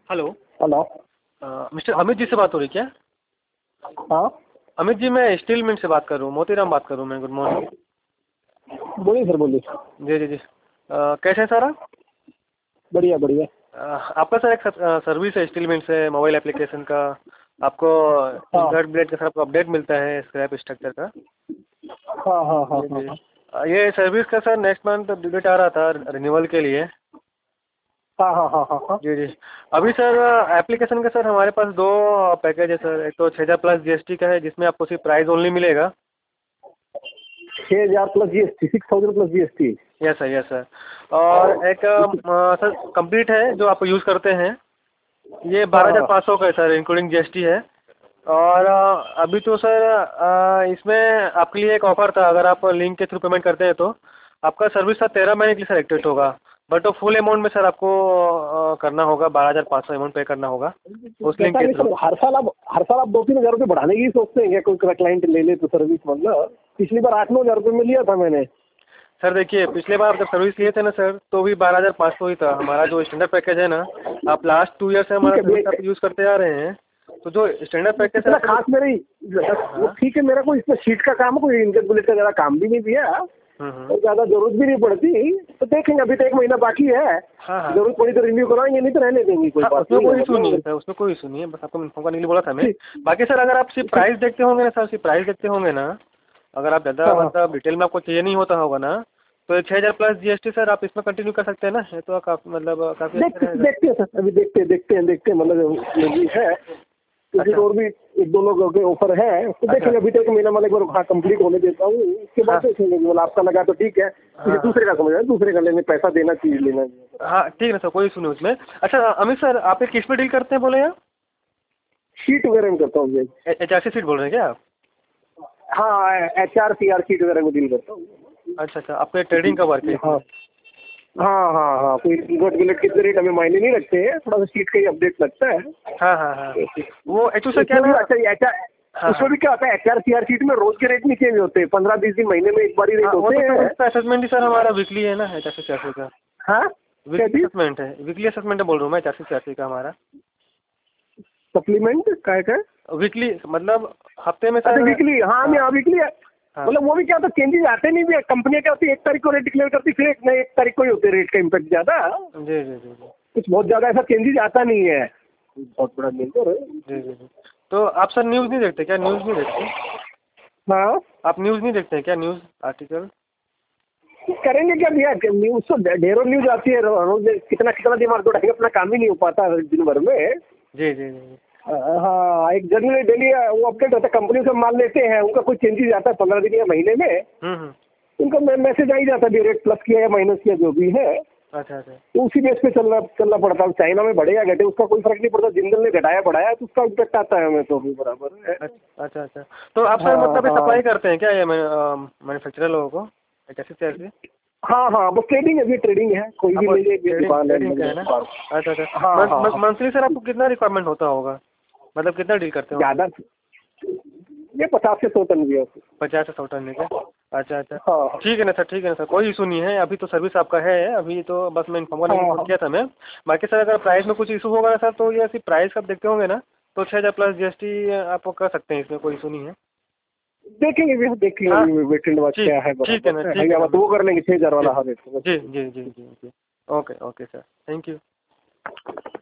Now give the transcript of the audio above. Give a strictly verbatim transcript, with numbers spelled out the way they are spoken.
Hello. Hello. Uh, mister Amit ji से बात हो रही क्या? हाँ अमित जी, मैं स्टील मिंट से बात कर रहा हूँ, मोतीराम बात कर रहा हूँ मैं। Good morning. बोलिए सर, बोलिए। जी जी जी। अ, कैसे हैं सर आप? बढ़िया बढ़िया। अ, आपका सर एक सर- अ, सर्विस है स्टील मिंट से, मोबाइल एप्लीकेशन का। आपको हाँ इनवर्ट ब्लेड का सर आपको अपडेट मिलता है स्क्रैप स्ट्रक्चर का। हाँ हाँ हाँ जी हाँ जी। हाँ अ, ये सर्विस का सर नेक्स्ट मंथ डेट आ रहा था रिन्यूअल के लिए। हाँ हाँ हाँ हाँ हाँ। जी जी। अभी सर एप्लीकेशन का सर हमारे पास दो पैकेज है सर। एक तो छः हज़ार प्लस जीएसटी का है, जिसमें आपको सिर्फ प्राइस ओनली मिलेगा। छः हजार plus G S T, six thousand plus G S T. Yes sir, yes sir. और एक अ, सर कंप्लीट है जो आप यूज़ करते हैं, ये हाँ बारह हज़ार हाँ। पाँच सौ का है सर, इंक्लूडिंग जीएसटी है। और अ, अभी तो सर अ, इसमें आपके लिए एक ऑफर था, अगर आप लिंक के थ्रू पेमेंट करते हैं तो आपका सर्विस सर तेरह महीने के लिए सर एक्टिवेट होगा। बट वो फुल अमाउंट में सर आपको अ, करना होगा, बारह हज़ार पाँच सौ अमाउंट पे करना होगा उस लिंक ऐसा के नहीं थ्रू। सर, हर साल आप हर साल आप दो तीन हजार रुपये बढ़ाने की सोचते हैं क्या? कोई क्लाइंट ले ले तो सर्विस, मतलब पिछली बार आठ नौ हजार रुपये में लिया था मैंने। सर देखिए, पिछले बार आप जब सर्विस लिए थे ना सर, तो भी बारह हज़ार पाँच सौ ही था हमारा जो स्टैंडर्ड पैकेज है ना। आप लास्ट टू ईयर से ठीक हमारा है सर्विस भैया, आप यूज़ करते आ रहे हैं, तो जो स्टैंडर्ड पैकेज है इतना आपको। खास मेरी वो हाँ। ठीक है, मेरा कोई इसमें शीट का काम, कोई इनकम बुलेट का ज़्यादा काम भी नहीं दिया हम्म हम्म। और ज़्यादा जरूरत भी नहीं पड़ती, तो देखेंगे, अभी तो एक महीना बाकी है। हाँ हाँ जरूरत पड़ी तो रिन्यू कराएंगे, नहीं तो रहने देंगे, कोई हाँ, बात उसमें नहीं है कोई इशू नहीं है मतलब। सर, उसमें कोई इशू नहीं है, बस आपको इन्फॉर्म करने के लिए बोला था मैं। ठीक बाकी सर अगर आप सिर्फ ठीक। प्राइस देखते होंगे ना सर, सिर्फ प्राइस देखते होंगे ना, अगर आप ज़्यादा हाँ हाँ। मतलब डिटेल में आपको चाहिए नहीं होता होगा ना, तो छः हज़ार प्लस जीएसटी सर आप इसमें कंटिन्यू कर सकते हैं ना, ये तो काफ़ी मतलब काफ़ी देख अच्छा रहेगा। देखते हैं सर, अभी देखते हैं देखते हैं देखते हैं मतलब जो भी है, क्योंकि अच्छा और भी एक दो लोगों के ऑफर है, तो अच्छा। देखेंगे। अभी तो एक महीना मतलब एक बार हाँ कंप्लीट होने देता हूँ, उसके बाद हाँ देखेंगे। मतलब आपका लगा तो ठीक है, किसी हाँ हाँ दूसरे का समझ आए, दूसरे का लेने पैसा देना चाहिए, लेना चाहिए। हाँ, ठीक है सर, कोई इशू नहीं उसमें। अच्छा अमित सर, आप ये किस में डील करते हैं बोले आप? शीट वगैरह में करता हूँ जी। एच आर सी सीट बोल रहे हैं क्या आप? हाँ, H R C R sheet वगैरह में डील करता हूँ। अच्छा अच्छा, आपका ट्रेडिंग का वर्क है हाँ इसमें? हाँ हाँ हाँ, कोई इन्वर्ट बिलेट कितने रेट हमें मायने नहीं रखते हैं, थोड़ा सा शीट का ही अपडेट लगता है। हाँ हाँ हाँ। वो एक्चुअली सर क्या इसमें भी ना। अच्छा एच आर, हाँ उसमें हाँ भी क्या होता है, H R C R sheet में रोज के रेट नहीं चेंज होते, पंद्रह बीस दिन महीने में एक बार ही रेट हाँ, वो होते तो सर हैं। उसका असेसमेंट ही सर हमारा वीकली है ना, H R C C R C का। हाँ क्या वीकली चीज? असेसमेंट है, वीकली असेसमेंट है बोल रहा हूँ मैं, चार सौ छियासी का हमारा। सप्लीमेंट काय का? वीकली मतलब हफ्ते में अच्छा सर। वीकली, हाँ हाँ मैं हाँ वीकली है। हाँ। मतलब वो भी क्या होता है, चेंजेस आते नहीं भी, कंपनियां क्या होती है एक तारीख को रेट डिक्लेयर करती, फिर एक नए एक तारीख को ही होते हैं रेट का इम्पैक्ट ज्यादा, जी जी जी जी कुछ बहुत ज्यादा ऐसा चेंजेस आता नहीं है। बहुत बड़ा मेजर है। जी जी जी। तो आप सर न्यूज़ नहीं देखते क्या? न्यूज़ नहीं देखते? हाँ, आप न्यूज़ नहीं देखते हैं क्या? News article? करेंगे क्या भैया, न्यूज तो ढेरों न्यूज आती है रोज, कितना कितना दिमाग दौड़ाएंगे, अपना काम ही नहीं हो पाता दिन भर में। जी जी जी। हाँ, एक जनरली डेली वो अपडेट होता है, कंपनी से माल लेते हैं, उनका कुछ चेंजेस आता है पंद्रह दिन या महीने में, हम्म हम्म। उनका मैसेज आ ही जाता है, रेट प्लस किया या माइनस किया जो भी है, अच्छा अच्छा तो उसी बेस पे चलना चलना पड़ता है। चाइना में बढ़े या घटे उसका कोई फर्क नहीं पड़ता, जिंदल ने घटाया बढ़ाया तो उसका इम्पैक्ट आता है हमें, तो भी बराबर है। अच्छा अच्छा अच्छा। तो आप सर हाँ मतलब हाँ सप्लाई करते हैं क्या ये मैन्युफैक्चरर लोगों को, कैसे कैसे? हाँ हाँ, बस ट्रेडिंग है, भी ट्रेडिंग है, कोई भी आपको ले ले, ये ट्रेडिंग दुकान है ट्रेडिंग का है ना? मतलब। अच्छा अच्छा। हाँ हाँ हाँ, मंथली सर आपको कितना रिक्वायरमेंट होता होगा, मतलब कितना डील करते होंगे? ज्यादा ये पचास से सौ टन भी है। पचास से सौ टन है क्या? अच्छा अच्छा। हाँ ठीक है ना सर, ठीक है ना सर, कोई इशू नहीं है। अभी तो सर्विस आपका है, अभी तो बस मैं इन्फॉर्म करने के लिए हाँ फोन हाँ, किया था मैं। बाकी सर अगर प्राइस में कुछ इशू होगा ना सर, तो ये सिर्फ प्राइस का देखते होंगे ना, तो छः हज़ार प्लस जीएसटी आप कर सकते हैं, इसमें कोई इशू नहीं है। देखेंगे भैया, देखेंगे हाँ अभी वेटेंड बाद ठीक, क्या है ठीक है ना, बराबर है, ठीक है या ना। तो वो कर लेंगे छह हजार जी वाला, हाँ देखो जी बस। जी जी जी जी। Okay okay sir, thank you.